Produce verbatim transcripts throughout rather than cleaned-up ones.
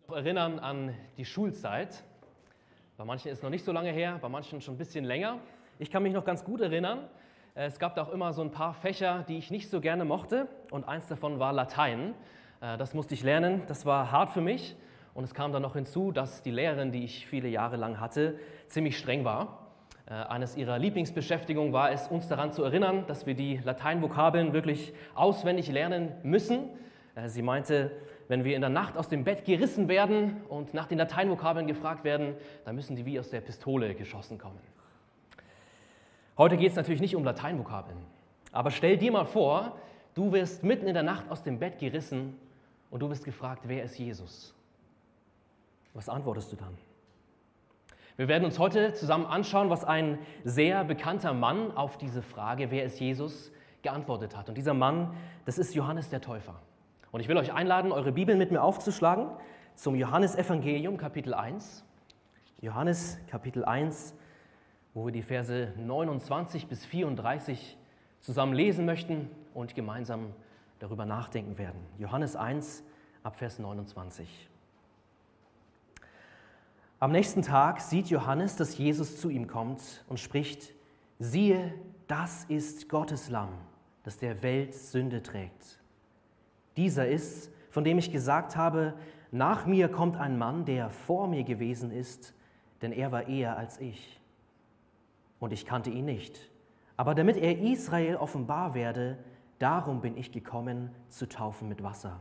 Erinnern an die Schulzeit. Bei manchen ist es noch nicht so lange her, bei manchen schon ein bisschen länger. Ich kann mich noch ganz gut erinnern. Es gab da auch immer so ein paar Fächer, die ich nicht so gerne mochte, und eins davon war Latein. Das musste ich lernen, das war hart für mich, und es kam dann noch hinzu, dass die Lehrerin, die ich viele Jahre lang hatte, ziemlich streng war. Eines ihrer Lieblingsbeschäftigungen war es, uns daran zu erinnern, dass wir die Lateinvokabeln wirklich auswendig lernen müssen. Sie meinte, wenn wir in der Nacht aus dem Bett gerissen werden und nach den Lateinvokabeln gefragt werden, dann müssen die wie aus der Pistole geschossen kommen. Heute geht es natürlich nicht um Lateinvokabeln, aber stell dir mal vor, du wirst mitten in der Nacht aus dem Bett gerissen und du wirst gefragt, wer ist Jesus? Was antwortest du dann? Wir werden uns heute zusammen anschauen, was ein sehr bekannter Mann auf diese Frage, wer ist Jesus, geantwortet hat. Und dieser Mann, das ist Johannes der Täufer. Und ich will euch einladen, eure Bibeln mit mir aufzuschlagen zum Johannesevangelium, Kapitel eins. Johannes, Kapitel eins, wo wir die Verse neunundzwanzig bis vierunddreißig zusammen lesen möchten und gemeinsam darüber nachdenken werden. Johannes eins, ab Vers neunundzwanzig. Am nächsten Tag sieht Johannes, dass Jesus zu ihm kommt und spricht: Siehe, das ist Gottes Lamm, das der Welt Sünde trägt. Dieser ist's, von dem ich gesagt habe, nach mir kommt ein Mann, der vor mir gewesen ist, denn er war eher als ich. Und ich kannte ihn nicht. Aber damit er Israel offenbar werde, darum bin ich gekommen, zu taufen mit Wasser.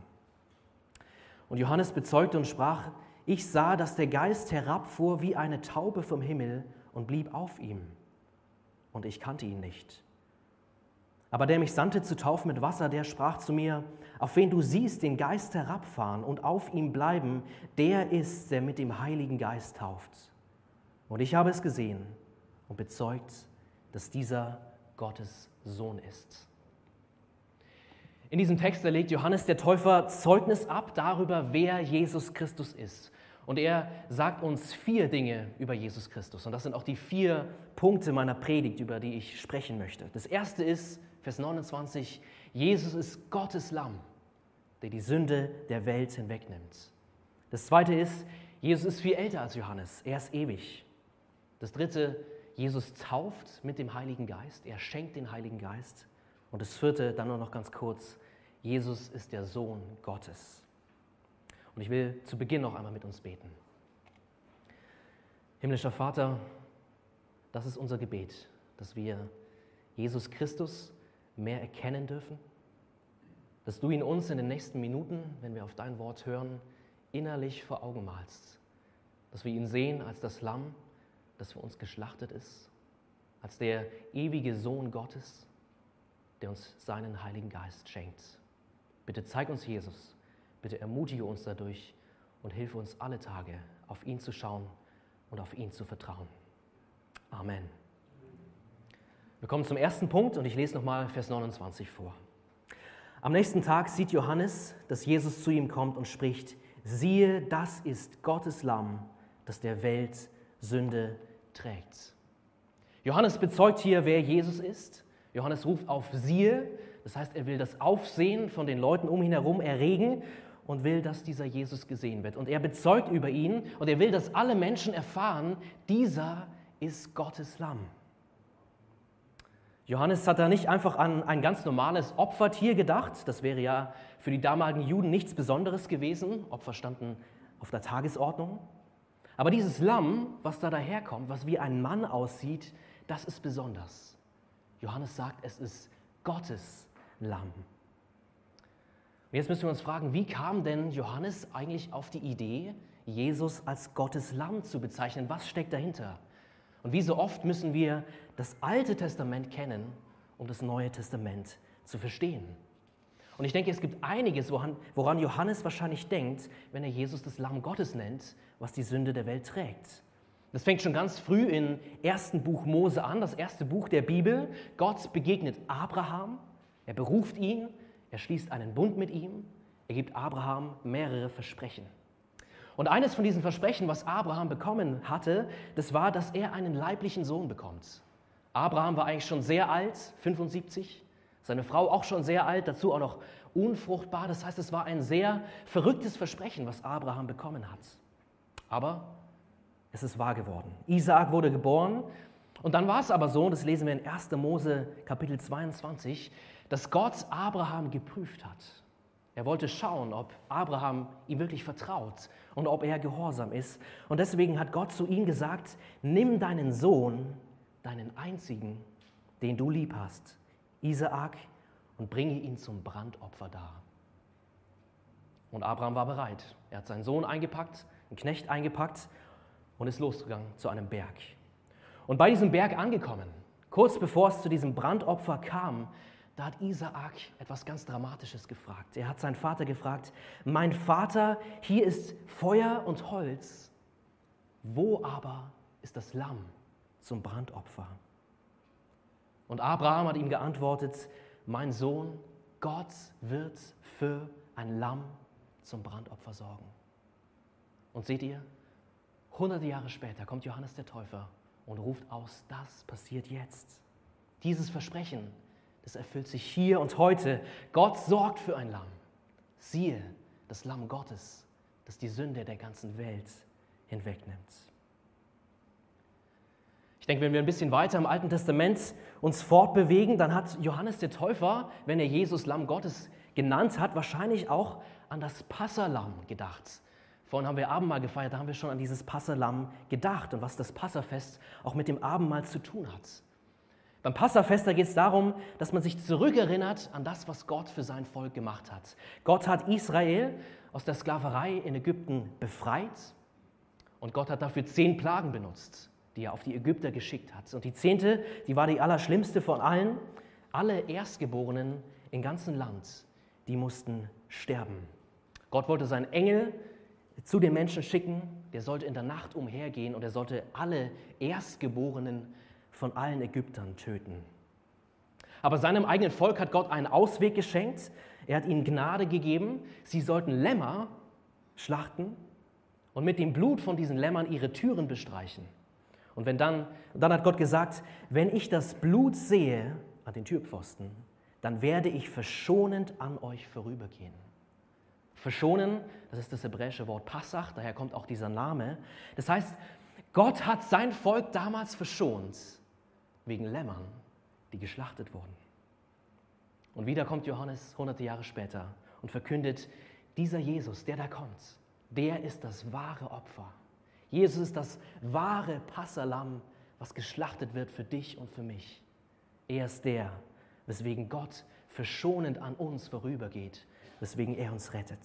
Und Johannes bezeugte und sprach: Ich sah, dass der Geist herabfuhr wie eine Taube vom Himmel und blieb auf ihm. Und ich kannte ihn nicht. Aber der mich sandte zu taufen mit Wasser, der sprach zu mir: Auf wen du siehst den Geist herabfahren und auf ihm bleiben, der ist, der mit dem Heiligen Geist tauft. Und ich habe es gesehen und bezeugt, dass dieser Gottes Sohn ist. In diesem Text legt Johannes der Täufer Zeugnis ab darüber, wer Jesus Christus ist. Und er sagt uns vier Dinge über Jesus Christus. Und das sind auch die vier Punkte meiner Predigt, über die ich sprechen möchte. Das erste ist, Vers neunundzwanzig, Jesus ist Gottes Lamm, der die Sünde der Welt hinwegnimmt. Das zweite ist, Jesus ist viel älter als Johannes, er ist ewig. Das dritte, Jesus tauft mit dem Heiligen Geist, er schenkt den Heiligen Geist. Und das vierte, dann nur noch ganz kurz, Jesus ist der Sohn Gottes. Und ich will zu Beginn noch einmal mit uns beten. Himmlischer Vater, das ist unser Gebet, dass wir Jesus Christus mehr erkennen dürfen, dass du ihn uns in den nächsten Minuten, wenn wir auf dein Wort hören, innerlich vor Augen malst, dass wir ihn sehen als das Lamm, das für uns geschlachtet ist, als der ewige Sohn Gottes, der uns seinen Heiligen Geist schenkt. Bitte zeig uns Jesus, bitte ermutige uns dadurch und hilf uns alle Tage, auf ihn zu schauen und auf ihn zu vertrauen. Amen. Wir kommen zum ersten Punkt und ich lese nochmal Vers neunundzwanzig vor. Am nächsten Tag sieht Johannes, dass Jesus zu ihm kommt und spricht: Siehe, das ist Gottes Lamm, das der Welt Sünde trägt. Johannes bezeugt hier, wer Jesus ist. Johannes ruft auf Siehe, das heißt, er will das Aufsehen von den Leuten um ihn herum erregen und will, dass dieser Jesus gesehen wird. Und er bezeugt über ihn und er will, dass alle Menschen erfahren, dieser ist Gottes Lamm. Johannes hat da nicht einfach an ein ganz normales Opfertier gedacht. Das wäre ja für die damaligen Juden nichts Besonderes gewesen. Opfer standen auf der Tagesordnung. Aber dieses Lamm, was da daherkommt, was wie ein Mann aussieht, das ist besonders. Johannes sagt, es ist Gottes Lamm. Und jetzt müssen wir uns fragen, wie kam denn Johannes eigentlich auf die Idee, Jesus als Gottes Lamm zu bezeichnen? Was steckt dahinter? Und wie so oft müssen wir das Alte Testament kennen, um das Neue Testament zu verstehen. Und ich denke, es gibt einiges, woran, woran Johannes wahrscheinlich denkt, wenn er Jesus das Lamm Gottes nennt, was die Sünde der Welt trägt. Das fängt schon ganz früh im ersten Buch Mose an, das erste Buch der Bibel. Gott begegnet Abraham, er beruft ihn, er schließt einen Bund mit ihm, er gibt Abraham mehrere Versprechen. Und eines von diesen Versprechen, was Abraham bekommen hatte, das war, dass er einen leiblichen Sohn bekommt. Abraham war eigentlich schon sehr alt, fünfundsiebzig, seine Frau auch schon sehr alt, dazu auch noch unfruchtbar. Das heißt, es war ein sehr verrücktes Versprechen, was Abraham bekommen hat. Aber es ist wahr geworden. Isaak wurde geboren und dann war es aber so, das lesen wir in erster Mose Kapitel zweiundzwanzig, dass Gott Abraham geprüft hat. Er wollte schauen, ob Abraham ihm wirklich vertraut und ob er gehorsam ist. Und deswegen hat Gott zu ihm gesagt, nimm deinen Sohn, deinen einzigen, den du lieb hast, Isaak, und bringe ihn zum Brandopfer dar. Und Abraham war bereit. Er hat seinen Sohn eingepackt, einen Knecht eingepackt und ist losgegangen zu einem Berg. Und bei diesem Berg angekommen, kurz bevor es zu diesem Brandopfer kam, da hat Isaak etwas ganz Dramatisches gefragt. Er hat seinen Vater gefragt, mein Vater, hier ist Feuer und Holz, wo aber ist das Lamm zum Brandopfer? Und Abraham hat ihm geantwortet, mein Sohn, Gott wird für ein Lamm zum Brandopfer sorgen. Und seht ihr, hunderte Jahre später kommt Johannes der Täufer und ruft aus, das passiert jetzt. Dieses Versprechen, das erfüllt sich hier und heute. Gott sorgt für ein Lamm. Siehe, das Lamm Gottes, das die Sünde der ganzen Welt hinwegnimmt. Ich denke, wenn wir ein bisschen weiter im Alten Testament uns fortbewegen, dann hat Johannes der Täufer, wenn er Jesus Lamm Gottes genannt hat, wahrscheinlich auch an das Passalamm gedacht. Vorhin haben wir Abendmahl gefeiert, da haben wir schon an dieses Passalamm gedacht und was das Passafest auch mit dem Abendmahl zu tun hat. Beim Passafest, da geht es darum, dass man sich zurückerinnert an das, was Gott für sein Volk gemacht hat. Gott hat Israel aus der Sklaverei in Ägypten befreit und Gott hat dafür zehn Plagen benutzt, die er auf die Ägypter geschickt hat. Und die zehnte, die war die allerschlimmste von allen. Alle Erstgeborenen im ganzen Land, die mussten sterben. Gott wollte seinen Engel zu den Menschen schicken, der sollte in der Nacht umhergehen und er sollte alle Erstgeborenen von allen Ägyptern töten. Aber seinem eigenen Volk hat Gott einen Ausweg geschenkt. Er hat ihnen Gnade gegeben. Sie sollten Lämmer schlachten und mit dem Blut von diesen Lämmern ihre Türen bestreichen. Und wenn dann, dann hat Gott gesagt, wenn ich das Blut sehe an den Türpfosten, dann werde ich verschonend an euch vorübergehen. Verschonen, das ist das hebräische Wort Passach, daher kommt auch dieser Name. Das heißt, Gott hat sein Volk damals verschont wegen Lämmern, die geschlachtet wurden. Und wieder kommt Johannes hunderte Jahre später und verkündet, dieser Jesus, der da kommt, der ist das wahre Opfer. Jesus ist das wahre Passalamm, was geschlachtet wird für dich und für mich. Er ist der, weswegen Gott verschonend an uns vorübergeht, weswegen er uns rettet.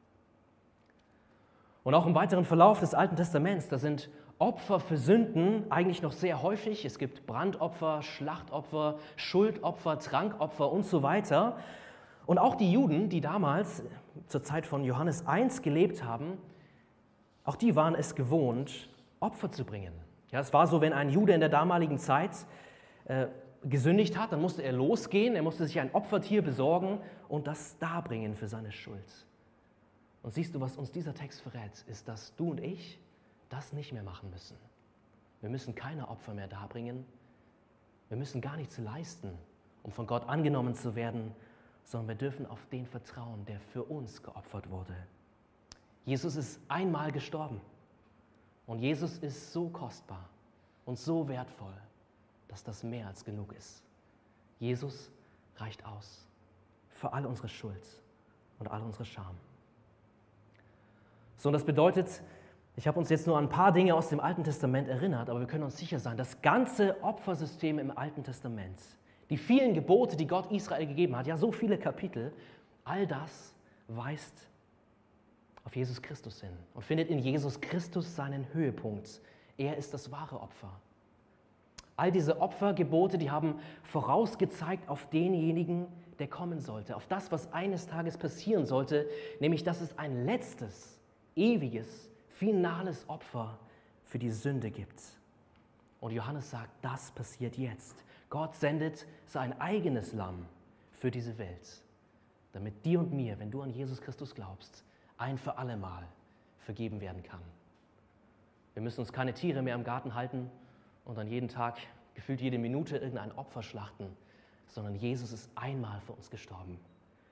Und auch im weiteren Verlauf des Alten Testaments, da sind Opfer für Sünden eigentlich noch sehr häufig. Es gibt Brandopfer, Schlachtopfer, Schuldopfer, Trankopfer und so weiter. Und auch die Juden, die damals zur Zeit von Johannes eins gelebt haben, auch die waren es gewohnt, Opfer zu bringen. Ja, es war so, wenn ein Jude in der damaligen Zeit äh, gesündigt hat, dann musste er losgehen, er musste sich ein Opfertier besorgen und das darbringen für seine Schuld. Und siehst du, was uns dieser Text verrät, ist, dass du und ich das nicht mehr machen müssen. Wir müssen keine Opfer mehr darbringen. Wir müssen gar nichts leisten, um von Gott angenommen zu werden, sondern wir dürfen auf den vertrauen, der für uns geopfert wurde. Jesus ist einmal gestorben und Jesus ist so kostbar und so wertvoll, dass das mehr als genug ist. Jesus reicht aus für all unsere Schuld und all unsere Scham. So, und das bedeutet, ich habe uns jetzt nur an ein paar Dinge aus dem Alten Testament erinnert, aber wir können uns sicher sein, das ganze Opfersystem im Alten Testament, die vielen Gebote, die Gott Israel gegeben hat, ja so viele Kapitel, all das weist auf Jesus Christus hin und findet in Jesus Christus seinen Höhepunkt. Er ist das wahre Opfer. All diese Opfergebote, die haben vorausgezeigt auf denjenigen, der kommen sollte, auf das, was eines Tages passieren sollte, nämlich dass es ein letztes, ewiges, finales Opfer für die Sünde gibt. Und Johannes sagt, das passiert jetzt. Gott sendet sein eigenes Lamm für diese Welt, damit dir und mir, wenn du an Jesus Christus glaubst, ein für alle Mal vergeben werden kann. Wir müssen uns keine Tiere mehr im Garten halten und dann jeden Tag, gefühlt jede Minute irgendein Opfer schlachten, sondern Jesus ist einmal für uns gestorben.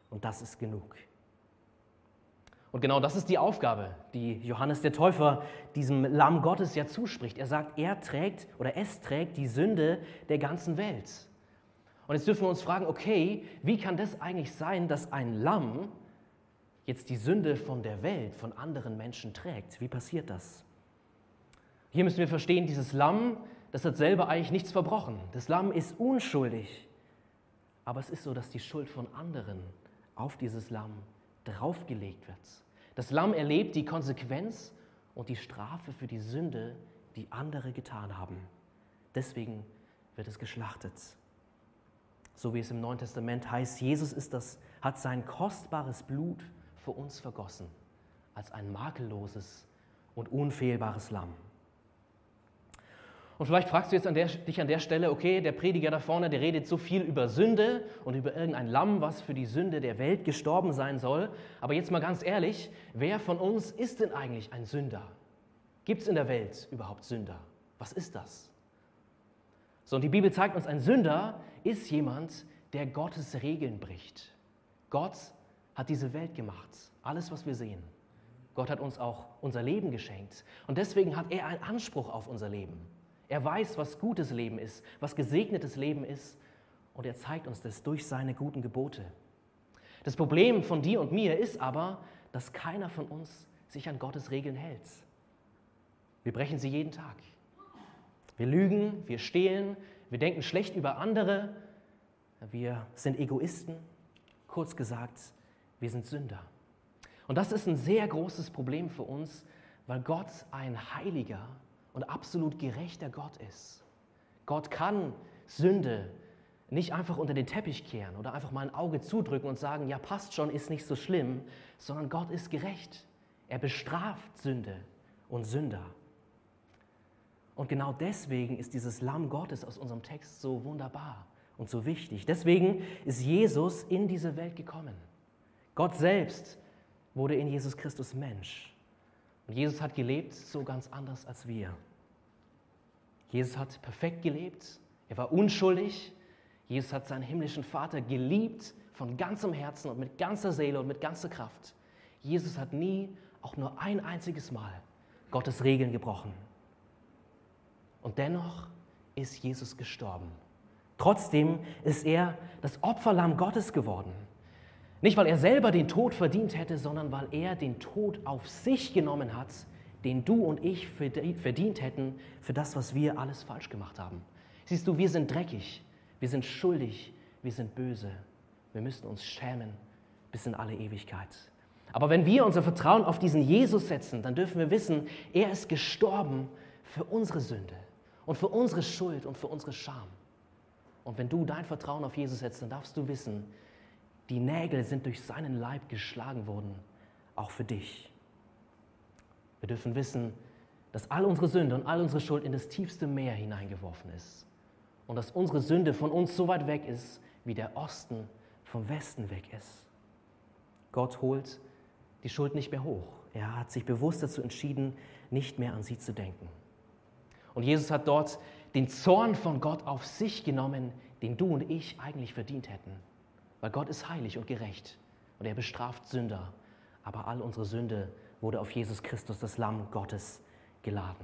Und das ist genug. Und genau das ist die Aufgabe, die Johannes der Täufer diesem Lamm Gottes ja zuspricht. Er sagt, er trägt oder es trägt die Sünde der ganzen Welt. Und jetzt dürfen wir uns fragen, okay, wie kann das eigentlich sein, dass ein Lamm jetzt die Sünde von der Welt, von anderen Menschen trägt? Wie passiert das? Hier müssen wir verstehen, dieses Lamm, das hat selber eigentlich nichts verbrochen. Das Lamm ist unschuldig. Aber es ist so, dass die Schuld von anderen auf dieses Lamm draufgelegt wird. Das Lamm erlebt die Konsequenz und die Strafe für die Sünde, die andere getan haben. Deswegen wird es geschlachtet. So wie es im Neuen Testament heißt, Jesus ist das, hat sein kostbares Blut für uns vergossen, als ein makelloses und unfehlbares Lamm. Und vielleicht fragst du jetzt an der, dich an der Stelle, okay, der Prediger da vorne, der redet so viel über Sünde und über irgendein Lamm, was für die Sünde der Welt gestorben sein soll. Aber jetzt mal ganz ehrlich, wer von uns ist denn eigentlich ein Sünder? Gibt es in der Welt überhaupt Sünder? Was ist das? So, und die Bibel zeigt uns, ein Sünder ist jemand, der Gottes Regeln bricht. Gott hat diese Welt gemacht, alles, was wir sehen. Gott hat uns auch unser Leben geschenkt. Und deswegen hat er einen Anspruch auf unser Leben. Er weiß, was gutes Leben ist, was gesegnetes Leben ist, und er zeigt uns das durch seine guten Gebote. Das Problem von dir und mir ist aber, dass keiner von uns sich an Gottes Regeln hält. Wir brechen sie jeden Tag. Wir lügen, wir stehlen, wir denken schlecht über andere, wir sind Egoisten. Kurz gesagt, wir sind Sünder. Und das ist ein sehr großes Problem für uns, weil Gott ein heiliger und absolut gerechter Gott ist. Gott kann Sünde nicht einfach unter den Teppich kehren oder einfach mal ein Auge zudrücken und sagen, ja, passt schon, ist nicht so schlimm, sondern Gott ist gerecht. Er bestraft Sünde und Sünder. Und genau deswegen ist dieses Lamm Gottes aus unserem Text so wunderbar und so wichtig. Deswegen ist Jesus in diese Welt gekommen. Gott selbst wurde in Jesus Christus Mensch. Und Jesus hat gelebt so ganz anders als wir. Jesus hat perfekt gelebt, er war unschuldig. Jesus hat seinen himmlischen Vater geliebt von ganzem Herzen und mit ganzer Seele und mit ganzer Kraft. Jesus hat nie, auch nur ein einziges Mal, Gottes Regeln gebrochen. Und dennoch ist Jesus gestorben. Trotzdem ist er das Opferlamm Gottes geworden. Nicht, weil er selber den Tod verdient hätte, sondern weil er den Tod auf sich genommen hat, den du und ich verdient hätten für das, was wir alles falsch gemacht haben. Siehst du, wir sind dreckig, wir sind schuldig, wir sind böse. Wir müssen uns schämen bis in alle Ewigkeit. Aber wenn wir unser Vertrauen auf diesen Jesus setzen, dann dürfen wir wissen, er ist gestorben für unsere Sünde und für unsere Schuld und für unsere Scham. Und wenn du dein Vertrauen auf Jesus setzt, dann darfst du wissen, die Nägel sind durch seinen Leib geschlagen worden, auch für dich. Wir dürfen wissen, dass all unsere Sünde und all unsere Schuld in das tiefste Meer hineingeworfen ist. Und dass unsere Sünde von uns so weit weg ist, wie der Osten vom Westen weg ist. Gott holt die Schuld nicht mehr hoch. Er hat sich bewusst dazu entschieden, nicht mehr an sie zu denken. Und Jesus hat dort den Zorn von Gott auf sich genommen, den du und ich eigentlich verdient hätten. Weil Gott ist heilig und gerecht und er bestraft Sünder. Aber all unsere Sünde wurde auf Jesus Christus, das Lamm Gottes, geladen.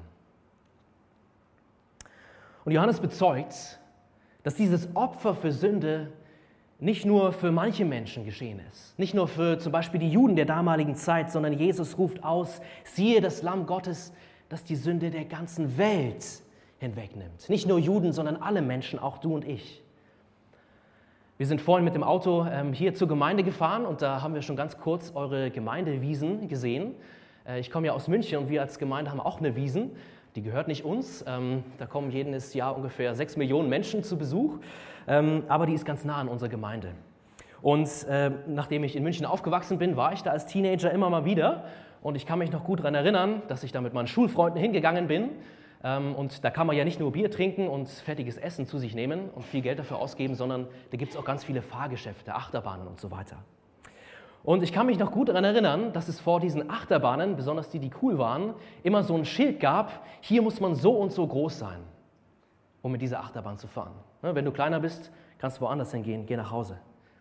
Und Johannes bezeugt, dass dieses Opfer für Sünde nicht nur für manche Menschen geschehen ist, nicht nur für zum Beispiel die Juden der damaligen Zeit, sondern Jesus ruft aus, siehe das Lamm Gottes, das die Sünde der ganzen Welt hinwegnimmt. Nicht nur Juden, sondern alle Menschen, auch du und ich. Wir sind vorhin mit dem Auto ähm, hier zur Gemeinde gefahren und da haben wir schon ganz kurz eure Gemeindewiesen gesehen. Äh, ich komme ja aus München und wir als Gemeinde haben auch eine Wiesen. Die gehört nicht uns. Ähm, da kommen jedes Jahr ungefähr sechs Millionen Menschen zu Besuch. Ähm, aber die ist ganz nah an unserer Gemeinde. Und äh, nachdem ich in München aufgewachsen bin, war ich da als Teenager immer mal wieder. Und ich kann mich noch gut daran erinnern, dass ich da mit meinen Schulfreunden hingegangen bin. Und da kann man ja nicht nur Bier trinken und fettiges Essen zu sich nehmen und viel Geld dafür ausgeben, sondern da gibt es auch ganz viele Fahrgeschäfte, Achterbahnen und so weiter. Und ich kann mich noch gut daran erinnern, dass es vor diesen Achterbahnen, besonders die, die cool waren, immer so ein Schild gab, hier muss man so und so groß sein, um mit dieser Achterbahn zu fahren. Wenn du kleiner bist, kannst du woanders hingehen, geh nach Hause.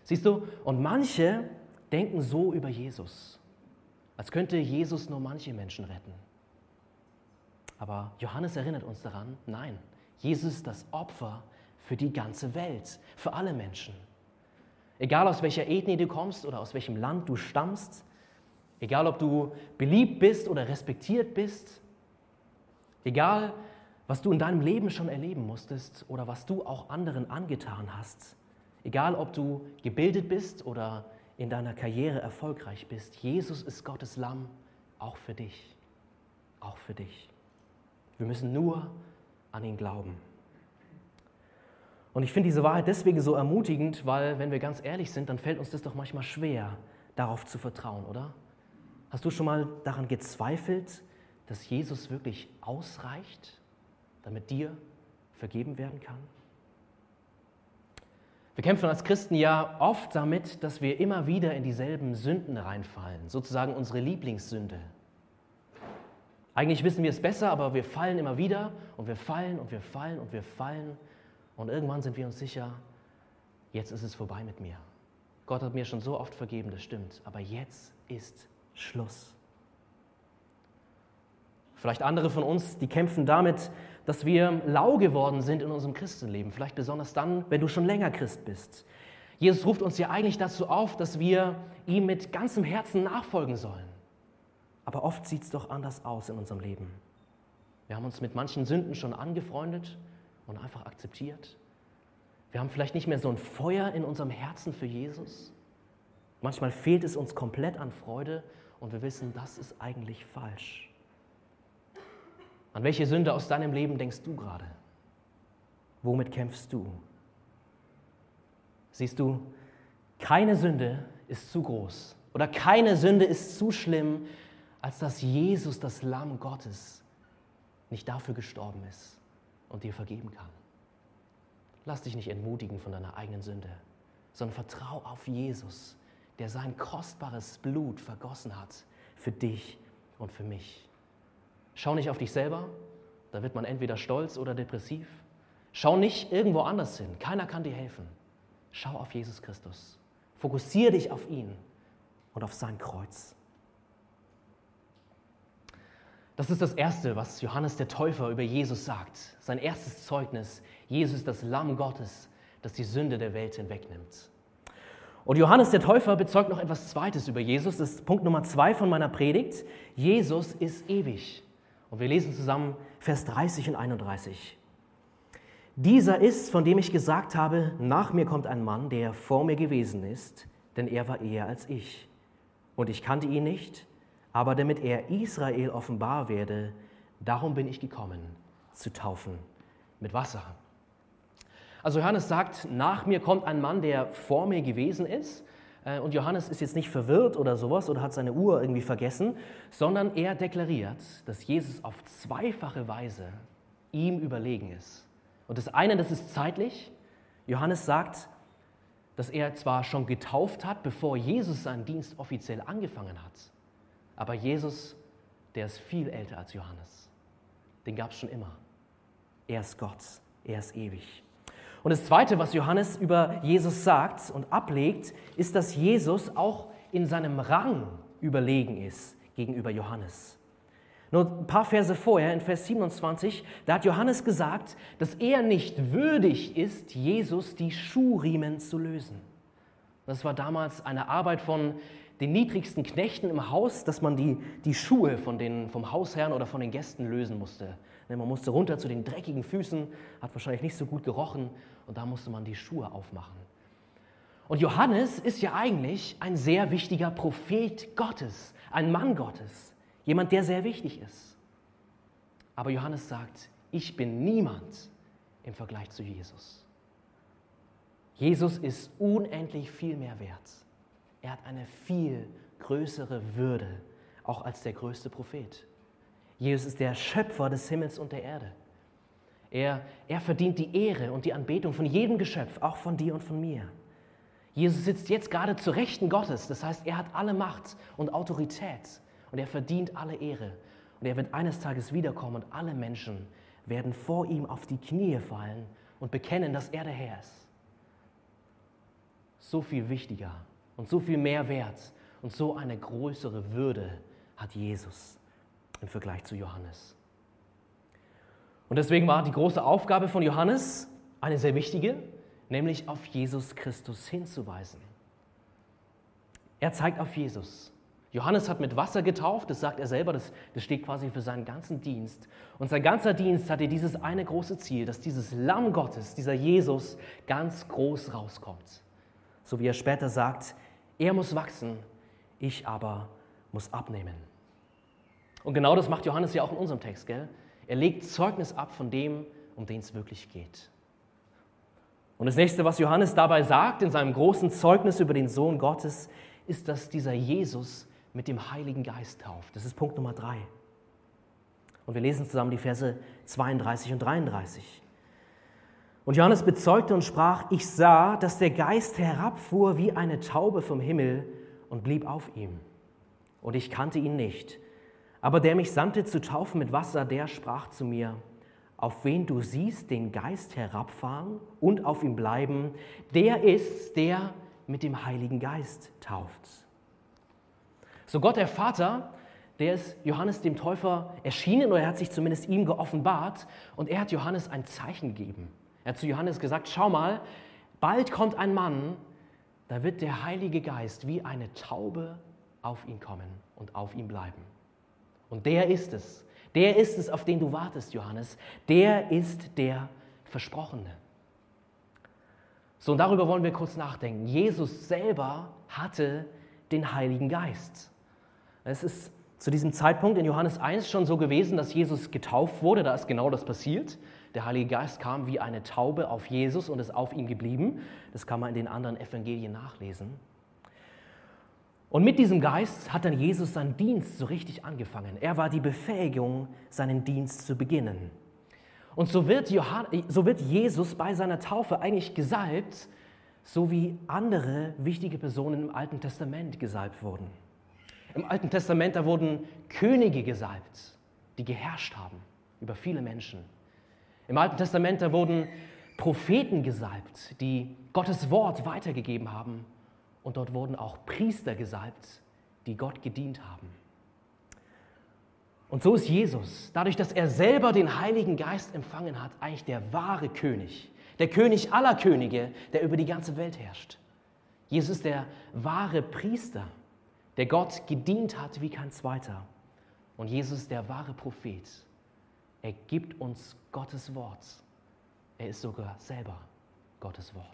Siehst du, und manche denken so über Jesus, als könnte Jesus nur manche Menschen retten. Aber Johannes erinnert uns daran, nein, Jesus ist das Opfer für die ganze Welt, für alle Menschen. Egal aus welcher Ethnie du kommst oder aus welchem Land du stammst, egal ob du beliebt bist oder respektiert bist, egal was du in deinem Leben schon erleben musstest oder was du auch anderen angetan hast, egal ob du gebildet bist oder in deiner Karriere erfolgreich bist, Jesus ist Gottes Lamm, auch für dich, auch für dich. Wir müssen nur an ihn glauben. Und ich finde diese Wahrheit deswegen so ermutigend, weil, wenn wir ganz ehrlich sind, dann fällt uns das doch manchmal schwer, darauf zu vertrauen, oder? Hast du schon mal daran gezweifelt, dass Jesus wirklich ausreicht, damit dir vergeben werden kann? Wir kämpfen als Christen ja oft damit, dass wir immer wieder in dieselben Sünden reinfallen, sozusagen unsere Lieblingssünde. Eigentlich wissen wir es besser, aber wir fallen immer wieder und wir fallen und wir fallen und wir fallen. Und irgendwann sind wir uns sicher, jetzt ist es vorbei mit mir. Gott hat mir schon so oft vergeben, das stimmt, aber jetzt ist Schluss. Vielleicht andere von uns, die kämpfen damit, dass wir lau geworden sind in unserem Christenleben, vielleicht besonders dann, wenn du schon länger Christ bist. Jesus ruft uns ja eigentlich dazu auf, dass wir ihm mit ganzem Herzen nachfolgen sollen. Aber oft sieht es doch anders aus in unserem Leben. Wir haben uns mit manchen Sünden schon angefreundet und einfach akzeptiert. Wir haben vielleicht nicht mehr so ein Feuer in unserem Herzen für Jesus. Manchmal fehlt es uns komplett an Freude und wir wissen, das ist eigentlich falsch. An welche Sünde aus deinem Leben denkst du gerade? Womit kämpfst du? Siehst du, keine Sünde ist zu groß oder keine Sünde ist zu schlimm, als dass Jesus, das Lamm Gottes, nicht dafür gestorben ist und dir vergeben kann. Lass dich nicht entmutigen von deiner eigenen Sünde, sondern vertrau auf Jesus, der sein kostbares Blut vergossen hat für dich und für mich. Schau nicht auf dich selber, da wird man entweder stolz oder depressiv. Schau nicht irgendwo anders hin, keiner kann dir helfen. Schau auf Jesus Christus. Fokussiere dich auf ihn und auf sein Kreuz. Das ist das Erste, was Johannes der Täufer über Jesus sagt. Sein erstes Zeugnis, Jesus ist das Lamm Gottes, das die Sünde der Welt hinwegnimmt. Und Johannes der Täufer bezeugt noch etwas Zweites über Jesus. Das ist Punkt Nummer zwei von meiner Predigt. Jesus ist ewig. Und wir lesen zusammen Vers dreißig und einunddreißig. Dieser ist, von dem ich gesagt habe, nach mir kommt ein Mann, der vor mir gewesen ist, denn er war eher als ich. Und ich kannte ihn nicht, aber damit er Israel offenbar werde, darum bin ich gekommen, zu taufen mit Wasser. Also Johannes sagt, nach mir kommt ein Mann, der vor mir gewesen ist. Und Johannes ist jetzt nicht verwirrt oder sowas oder hat seine Uhr irgendwie vergessen, sondern er deklariert, dass Jesus auf zweifache Weise ihm überlegen ist. Und das eine, das ist zeitlich. Johannes sagt, dass er zwar schon getauft hat, bevor Jesus seinen Dienst offiziell angefangen hat, aber Jesus, der ist viel älter als Johannes. Den gab es schon immer. Er ist Gott, er ist ewig. Und das Zweite, was Johannes über Jesus sagt und ablegt, ist, dass Jesus auch in seinem Rang überlegen ist gegenüber Johannes. Nur ein paar Verse vorher, in Vers siebenundzwanzig, da hat Johannes gesagt, dass er nicht würdig ist, Jesus die Schuhriemen zu lösen. Das war damals eine Arbeit von den niedrigsten Knechten im Haus, dass man die, die Schuhe von den, vom Hausherrn oder von den Gästen lösen musste. Man musste runter zu den dreckigen Füßen, hat wahrscheinlich nicht so gut gerochen und da musste man die Schuhe aufmachen. Und Johannes ist ja eigentlich ein sehr wichtiger Prophet Gottes, ein Mann Gottes, jemand, der sehr wichtig ist. Aber Johannes sagt, ich bin niemand im Vergleich zu Jesus. Jesus ist unendlich viel mehr wert. Er hat eine viel größere Würde, auch als der größte Prophet. Jesus ist der Schöpfer des Himmels und der Erde. Er, er verdient die Ehre und die Anbetung von jedem Geschöpf, auch von dir und von mir. Jesus sitzt jetzt gerade zur Rechten Gottes, das heißt, er hat alle Macht und Autorität und er verdient alle Ehre. Und er wird eines Tages wiederkommen und alle Menschen werden vor ihm auf die Knie fallen und bekennen, dass er der Herr ist. so viel wichtiger und so viel mehr wert und so eine größere Würde hat Jesus im Vergleich zu Johannes. Und deswegen war die große Aufgabe von Johannes eine sehr wichtige, nämlich auf Jesus Christus hinzuweisen. Er zeigt auf Jesus. Johannes hat mit Wasser getauft, das sagt er selber, das, das steht quasi für seinen ganzen Dienst. Und sein ganzer Dienst hatte dieses eine große Ziel, dass dieses Lamm Gottes, dieser Jesus, ganz groß rauskommt. So wie er später sagt, er muss wachsen, ich aber muss abnehmen. Und genau das macht Johannes ja auch in unserem Text, gell? Er legt Zeugnis ab von dem, um den es wirklich geht. Und das nächste, was Johannes dabei sagt, in seinem großen Zeugnis über den Sohn Gottes, ist, dass dieser Jesus mit dem Heiligen Geist tauft. Das ist Punkt Nummer drei. Und wir lesen zusammen die Verse zweiunddreißig und dreiunddreißig. Und Johannes bezeugte und sprach, ich sah, dass der Geist herabfuhr wie eine Taube vom Himmel und blieb auf ihm. Und ich kannte ihn nicht. Aber der mich sandte zu taufen mit Wasser, der sprach zu mir, auf wen du siehst den Geist herabfahren und auf ihm bleiben, der ist, der mit dem Heiligen Geist tauft. So Gott der Vater, der ist Johannes dem Täufer erschienen, oder er hat sich zumindest ihm geoffenbart, und er hat Johannes ein Zeichen gegeben. Er hat zu Johannes gesagt, schau mal, bald kommt ein Mann, da wird der Heilige Geist wie eine Taube auf ihn kommen und auf ihm bleiben. Und der ist es, der ist es, auf den du wartest, Johannes, der ist der Versprochene. So, und darüber wollen wir kurz nachdenken. Jesus selber hatte den Heiligen Geist. Es ist zu diesem Zeitpunkt in Johannes eins schon so gewesen, dass Jesus getauft wurde, da ist genau das passiert. Der Heilige Geist kam wie eine Taube auf Jesus und ist auf ihm geblieben. Das kann man in den anderen Evangelien nachlesen. Und mit diesem Geist hat dann Jesus seinen Dienst so richtig angefangen. Er war die Befähigung, seinen Dienst zu beginnen. Und so wird, Johann, so wird Jesus bei seiner Taufe eigentlich gesalbt, so wie andere wichtige Personen im Alten Testament gesalbt wurden. Im Alten Testament, da wurden Könige gesalbt, die geherrscht haben über viele Menschen. Im Alten Testament, da wurden Propheten gesalbt, die Gottes Wort weitergegeben haben. Und dort wurden auch Priester gesalbt, die Gott gedient haben. Und so ist Jesus, dadurch, dass er selber den Heiligen Geist empfangen hat, eigentlich der wahre König, der König aller Könige, der über die ganze Welt herrscht. Jesus ist der wahre Priester, der Gott gedient hat wie kein zweiter. Und Jesus ist der wahre Prophet. Er gibt uns Gottes Wort. Er ist sogar selber Gottes Wort.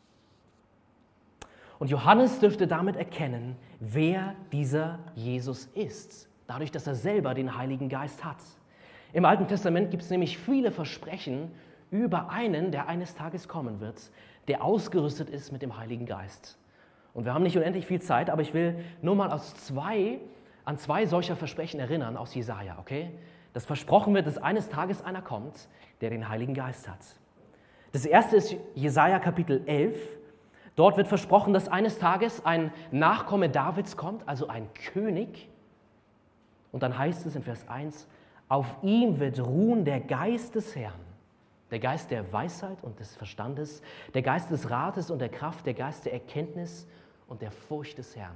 Und Johannes dürfte damit erkennen, wer dieser Jesus ist, dadurch, dass er selber den Heiligen Geist hat. Im Alten Testament gibt es nämlich viele Versprechen über einen, der eines Tages kommen wird, der ausgerüstet ist mit dem Heiligen Geist. Und wir haben nicht unendlich viel Zeit, aber ich will nur mal aus zwei, an zwei solcher Versprechen erinnern aus Jesaja, okay? Das versprochen wird, dass eines Tages einer kommt, der den Heiligen Geist hat. Das erste ist Jesaja Kapitel elf. Dort wird versprochen, dass eines Tages ein Nachkomme Davids kommt, also ein König. Und dann heißt es in Vers eins, auf ihm wird ruhen der Geist des Herrn, der Geist der Weisheit und des Verstandes, der Geist des Rates und der Kraft, der Geist der Erkenntnis und der Furcht des Herrn.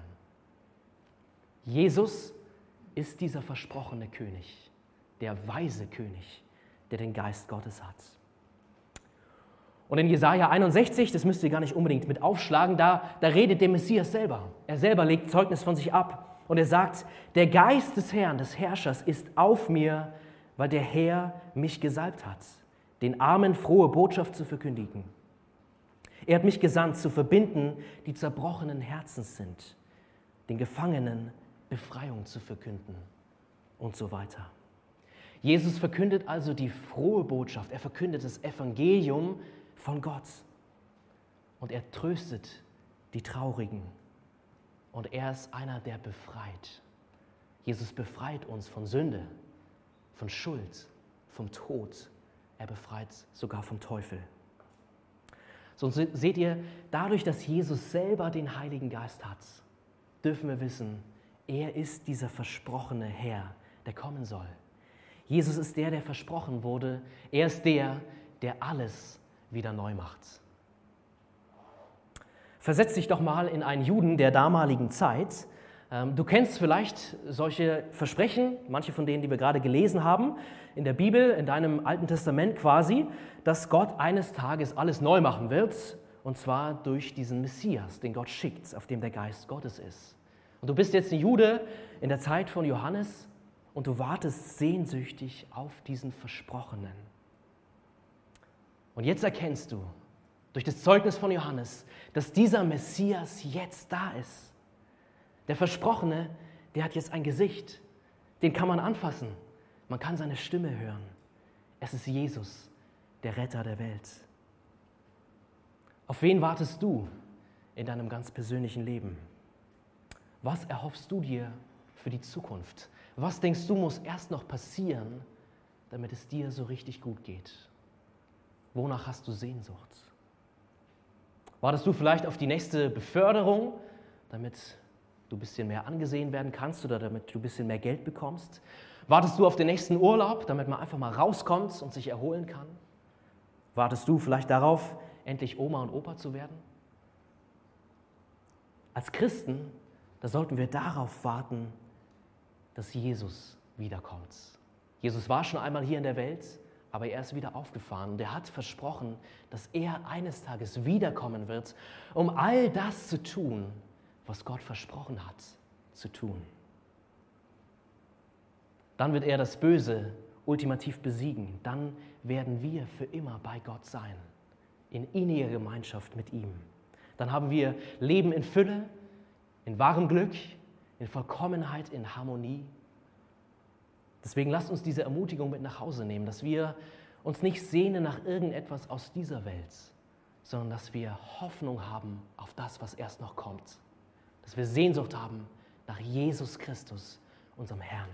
Jesus ist dieser versprochene König, der weise König, der den Geist Gottes hat. Und in Jesaja einundsechzig, das müsst ihr gar nicht unbedingt mit aufschlagen, da, da redet der Messias selber. Er selber legt Zeugnis von sich ab und er sagt, der Geist des Herrn, des Herrschers ist auf mir, weil der Herr mich gesalbt hat, den Armen frohe Botschaft zu verkündigen. Er hat mich gesandt, zu verbinden, die zerbrochenen Herzens sind, den Gefangenen Befreiung zu verkünden und so weiter. Jesus verkündet also die frohe Botschaft, er verkündet das Evangelium von Gott und er tröstet die Traurigen und er ist einer, der befreit. Jesus befreit uns von Sünde, von Schuld, vom Tod. Er befreit sogar vom Teufel. So seht ihr, dadurch, dass Jesus selber den Heiligen Geist hat, dürfen wir wissen, er ist dieser versprochene Herr, der kommen soll. Jesus ist der, der versprochen wurde. Er ist der, der alles wieder neu macht. Versetz dich doch mal in einen Juden der damaligen Zeit. Du kennst vielleicht solche Versprechen, manche von denen, die wir gerade gelesen haben, in der Bibel, in deinem Alten Testament quasi, dass Gott eines Tages alles neu machen wird, und zwar durch diesen Messias, den Gott schickt, auf dem der Geist Gottes ist. Und du bist jetzt ein Jude in der Zeit von Johannes und du wartest sehnsüchtig auf diesen Versprochenen. Und jetzt erkennst du durch das Zeugnis von Johannes, dass dieser Messias jetzt da ist. Der Versprochene, der hat jetzt ein Gesicht, den kann man anfassen, man kann seine Stimme hören. Es ist Jesus, der Retter der Welt. Auf wen wartest du in deinem ganz persönlichen Leben? Was erhoffst du dir für die Zukunft? Was denkst du, muss erst noch passieren, damit es dir so richtig gut geht? Wonach hast du Sehnsucht? Wartest du vielleicht auf die nächste Beförderung, damit du ein bisschen mehr angesehen werden kannst oder damit du ein bisschen mehr Geld bekommst? Wartest du auf den nächsten Urlaub, damit man einfach mal rauskommt und sich erholen kann? Wartest du vielleicht darauf, endlich Oma und Opa zu werden? Als Christen, da sollten wir darauf warten, dass Jesus wiederkommt. Jesus war schon einmal hier in der Welt, aber er ist wieder aufgefahren und er hat versprochen, dass er eines Tages wiederkommen wird, um all das zu tun, was Gott versprochen hat, zu tun. Dann wird er das Böse ultimativ besiegen. Dann werden wir für immer bei Gott sein, in inniger Gemeinschaft mit ihm. Dann haben wir Leben in Fülle, in wahrem Glück, in Vollkommenheit, in Harmonie. Deswegen lasst uns diese Ermutigung mit nach Hause nehmen, dass wir uns nicht sehnen nach irgendetwas aus dieser Welt, sondern dass wir Hoffnung haben auf das, was erst noch kommt. Dass wir Sehnsucht haben nach Jesus Christus, unserem Herrn.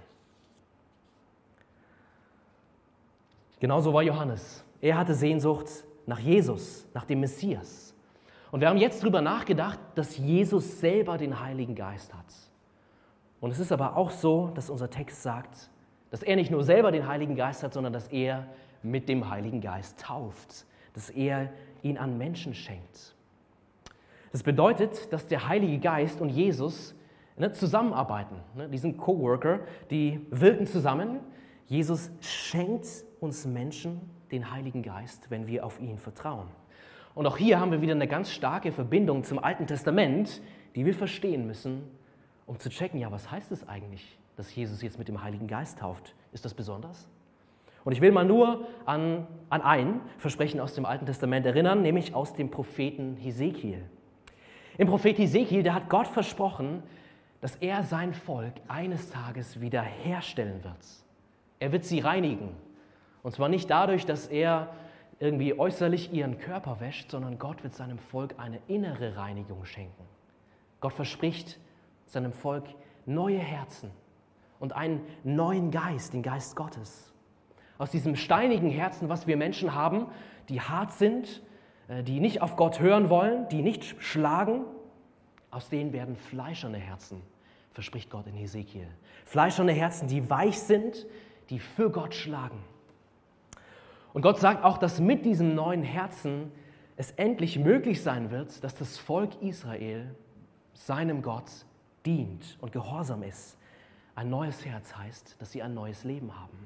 Genauso war Johannes. Er hatte Sehnsucht nach Jesus, nach dem Messias. Und wir haben jetzt darüber nachgedacht, dass Jesus selber den Heiligen Geist hat. Und es ist aber auch so, dass unser Text sagt, dass er nicht nur selber den Heiligen Geist hat, sondern dass er mit dem Heiligen Geist tauft, dass er ihn an Menschen schenkt. Das bedeutet, dass der Heilige Geist und Jesus ne, zusammenarbeiten. Ne, die sind Coworker, die wirken zusammen. Jesus schenkt uns Menschen den Heiligen Geist, wenn wir auf ihn vertrauen. Und auch hier haben wir wieder eine ganz starke Verbindung zum Alten Testament, die wir verstehen müssen, um zu checken, ja, was heißt es eigentlich, dass Jesus jetzt mit dem Heiligen Geist tauft? Ist das besonders? Und ich will mal nur an, an ein Versprechen aus dem Alten Testament erinnern, nämlich aus dem Propheten Hesekiel. Im Prophet Hesekiel, da hat Gott versprochen, dass er sein Volk eines Tages wieder herstellen wird. Er wird sie reinigen. Und zwar nicht dadurch, dass er irgendwie äußerlich ihren Körper wäscht, sondern Gott wird seinem Volk eine innere Reinigung schenken. Gott verspricht seinem Volk neue Herzen und einen neuen Geist, den Geist Gottes. Aus diesem steinigen Herzen, was wir Menschen haben, die hart sind, die nicht auf Gott hören wollen, die nicht schlagen, aus denen werden fleischerne Herzen, verspricht Gott in Hesekiel. Fleischerne Herzen, die weich sind, die für Gott schlagen. Und Gott sagt auch, dass mit diesem neuen Herzen es endlich möglich sein wird, dass das Volk Israel seinem Gott dient und gehorsam ist. Ein neues Herz heißt, dass sie ein neues Leben haben.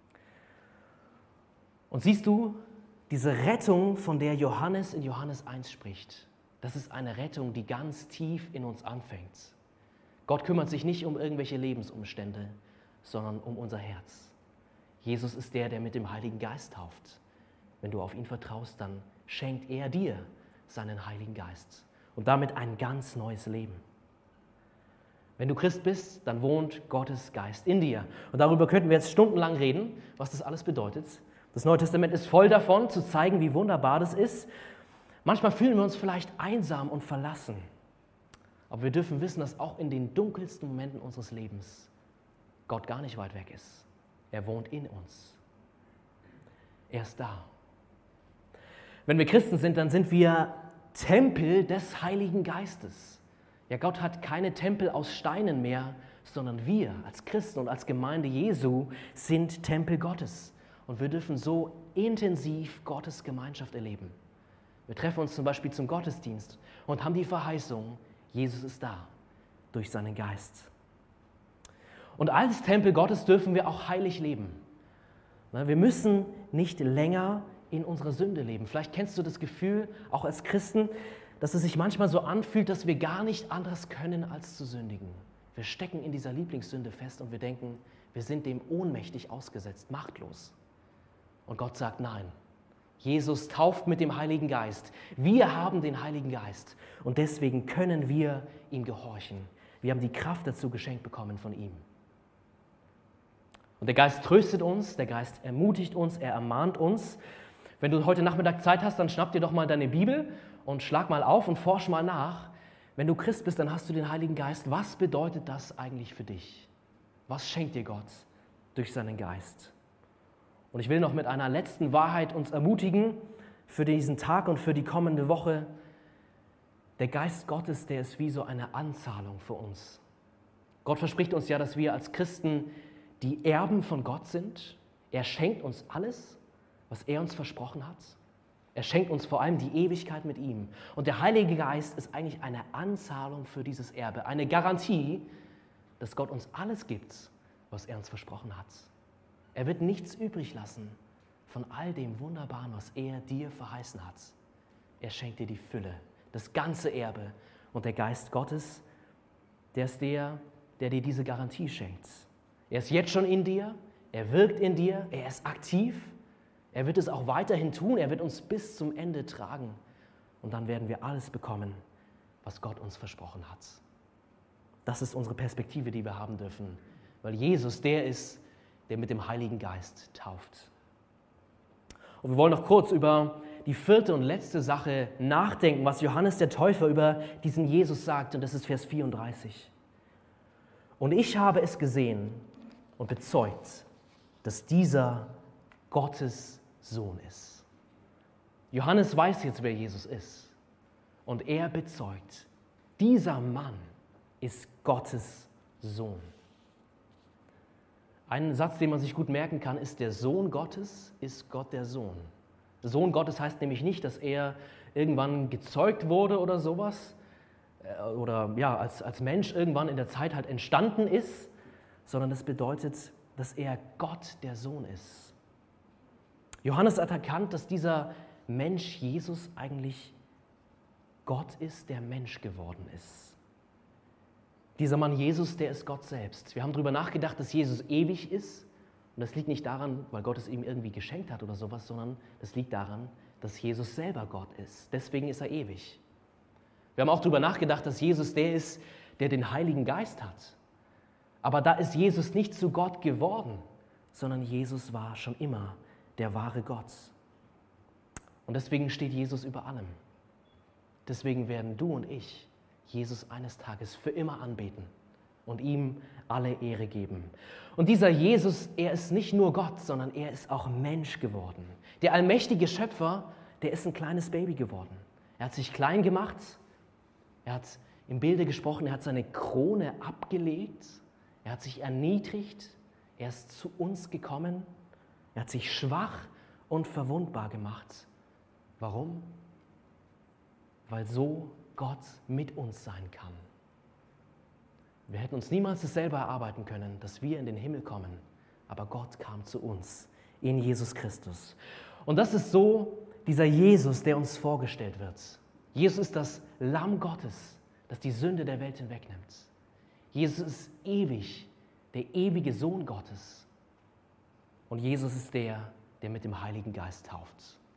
Und siehst du, diese Rettung, von der Johannes in Johannes eins spricht, das ist eine Rettung, die ganz tief in uns anfängt. Gott kümmert sich nicht um irgendwelche Lebensumstände, sondern um unser Herz. Jesus ist der, der mit dem Heiligen Geist tauft. Wenn du auf ihn vertraust, dann schenkt er dir seinen Heiligen Geist und damit ein ganz neues Leben. Wenn du Christ bist, dann wohnt Gottes Geist in dir. Und darüber könnten wir jetzt stundenlang reden, was das alles bedeutet. Das Neue Testament ist voll davon, zu zeigen, wie wunderbar das ist. Manchmal fühlen wir uns vielleicht einsam und verlassen. Aber wir dürfen wissen, dass auch in den dunkelsten Momenten unseres Lebens Gott gar nicht weit weg ist. Er wohnt in uns. Er ist da. Wenn wir Christen sind, dann sind wir Tempel des Heiligen Geistes. Ja, Gott hat keine Tempel aus Steinen mehr, sondern wir als Christen und als Gemeinde Jesu sind Tempel Gottes. Und wir dürfen so intensiv Gottes Gemeinschaft erleben. Wir treffen uns zum Beispiel zum Gottesdienst und haben die Verheißung, Jesus ist da, durch seinen Geist. Und als Tempel Gottes dürfen wir auch heilig leben. Wir müssen nicht länger in unserer Sünde leben. Vielleicht kennst du das Gefühl, auch als Christen, dass es sich manchmal so anfühlt, dass wir gar nicht anderes können, als zu sündigen. Wir stecken in dieser Lieblingssünde fest und wir denken, wir sind dem ohnmächtig ausgesetzt, machtlos. Und Gott sagt, nein, Jesus tauft mit dem Heiligen Geist. Wir haben den Heiligen Geist und deswegen können wir ihm gehorchen. Wir haben die Kraft dazu geschenkt bekommen von ihm. Und der Geist tröstet uns, der Geist ermutigt uns, er ermahnt uns. Wenn du heute Nachmittag Zeit hast, dann schnapp dir doch mal deine Bibel und schlag mal auf und forsch mal nach. Wenn du Christ bist, dann hast du den Heiligen Geist. Was bedeutet das eigentlich für dich? Was schenkt dir Gott durch seinen Geist? Und ich will noch mit einer letzten Wahrheit uns ermutigen für diesen Tag und für die kommende Woche. Der Geist Gottes, der ist wie so eine Anzahlung für uns. Gott verspricht uns ja, dass wir als Christen die Erben von Gott sind. Er schenkt uns alles, was er uns versprochen hat. Er schenkt uns vor allem die Ewigkeit mit ihm. Und der Heilige Geist ist eigentlich eine Anzahlung für dieses Erbe, eine Garantie, dass Gott uns alles gibt, was er uns versprochen hat. Er wird nichts übrig lassen von all dem Wunderbaren, was er dir verheißen hat. Er schenkt dir die Fülle, das ganze Erbe. Und der Geist Gottes, der ist der, der dir diese Garantie schenkt. Er ist jetzt schon in dir, er wirkt in dir, er ist aktiv. Er wird es auch weiterhin tun, er wird uns bis zum Ende tragen. Und dann werden wir alles bekommen, was Gott uns versprochen hat. Das ist unsere Perspektive, die wir haben dürfen, weil Jesus der ist, der mit dem Heiligen Geist tauft. Und wir wollen noch kurz über die vierte und letzte Sache nachdenken, was Johannes der Täufer über diesen Jesus sagt, und das ist Vers vierunddreißig. Und ich habe es gesehen und bezeugt, dass dieser Gottes Sohn ist. Johannes weiß jetzt, wer Jesus ist. Und er bezeugt, dieser Mann ist Gottes Sohn. Ein Satz, den man sich gut merken kann, ist: Der Sohn Gottes ist Gott der Sohn. Der Sohn Gottes heißt nämlich nicht, dass er irgendwann gezeugt wurde oder sowas, oder ja, als, als Mensch irgendwann in der Zeit halt entstanden ist, sondern das bedeutet, dass er Gott der Sohn ist. Johannes hat erkannt, dass dieser Mensch Jesus eigentlich Gott ist, der Mensch geworden ist. Dieser Mann Jesus, der ist Gott selbst. Wir haben darüber nachgedacht, dass Jesus ewig ist. Und das liegt nicht daran, weil Gott es ihm irgendwie geschenkt hat oder sowas, sondern das liegt daran, dass Jesus selber Gott ist. Deswegen ist er ewig. Wir haben auch darüber nachgedacht, dass Jesus der ist, der den Heiligen Geist hat. Aber da ist Jesus nicht zu Gott geworden, sondern Jesus war schon immer der wahre Gott. Und deswegen steht Jesus über allem. Deswegen werden du und ich Jesus eines Tages für immer anbeten und ihm alle Ehre geben. Und dieser Jesus, er ist nicht nur Gott, sondern er ist auch Mensch geworden. Der allmächtige Schöpfer, der ist ein kleines Baby geworden. Er hat sich klein gemacht, er hat im Bilde gesprochen, er hat seine Krone abgelegt, er hat sich erniedrigt, er ist zu uns gekommen, er hat sich schwach und verwundbar gemacht. Warum? Weil so Gott mit uns sein kann. Wir hätten uns niemals das selber erarbeiten können, dass wir in den Himmel kommen, aber Gott kam zu uns in Jesus Christus. Und das ist so dieser Jesus, der uns vorgestellt wird. Jesus ist das Lamm Gottes, das die Sünde der Welt hinwegnimmt. Jesus ist ewig, der ewige Sohn Gottes. Und Jesus ist der, der mit dem Heiligen Geist tauft.